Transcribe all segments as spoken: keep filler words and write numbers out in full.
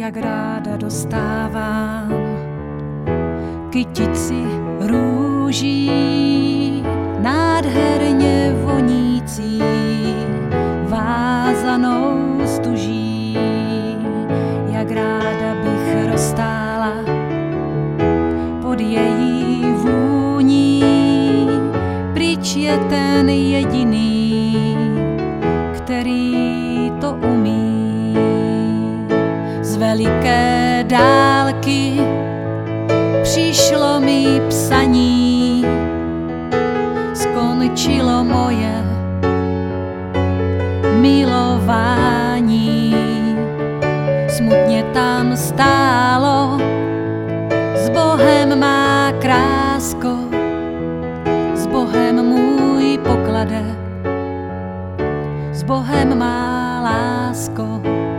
jak ráda dostávám kytici růží, nádherně vonící, vázanou stuží, jak ráda bych roztála pod její vůní. Pryč je ten jediný, který to umí. Z veliké dálky přišlo mi psaní, skončilo moje milování. Smutně tam stálo, s Bohem má krásko, s Bohem můj poklade, s Bohem má lásko.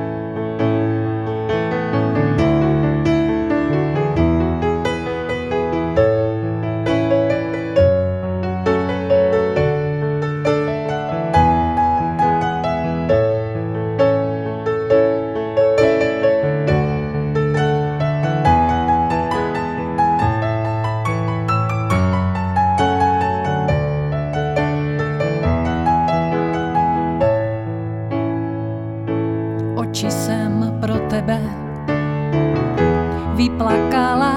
Oči jsem pro tebe vyplakala,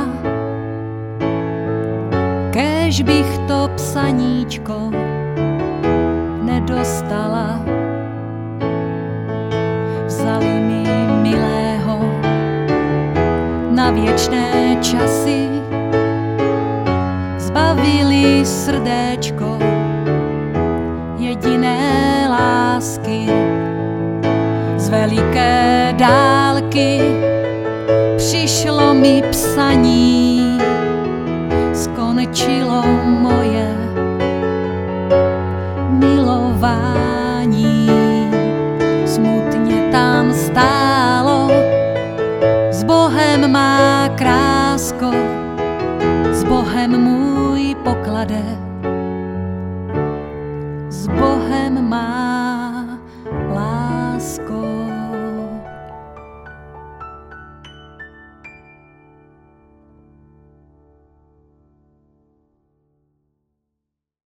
kéž bych to psaníčko nedostala. Vzali mi milého na věčné časy, zbavili srdéčko jediné lásky. Z veliké dálky přišlo mi psaní, skončilo moje milování. Smutně tam stálo, s Bohem má krásko, s Bohem můj poklade, s Bohem má